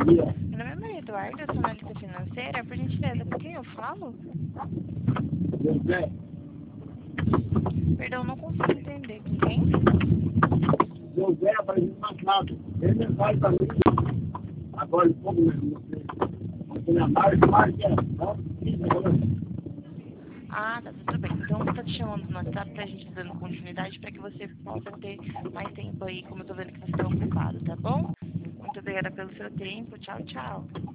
dia. Meu nome é Maria Eduarda, eu sou analista financeira. Por gentileza, com quem eu falo? José, Perdão, não consigo entender. Com quem? José apareceu passado. Ele vai para mim. Agora, um pouco mesmo. Você na marca, Ah, tá tudo bem. Então, eu tô te chamando no WhatsApp pra gente dando continuidade pra que você possa ter mais tempo aí, como eu tô vendo que você tá ocupado, tá bom? Muito obrigada pelo seu tempo. Tchau, tchau.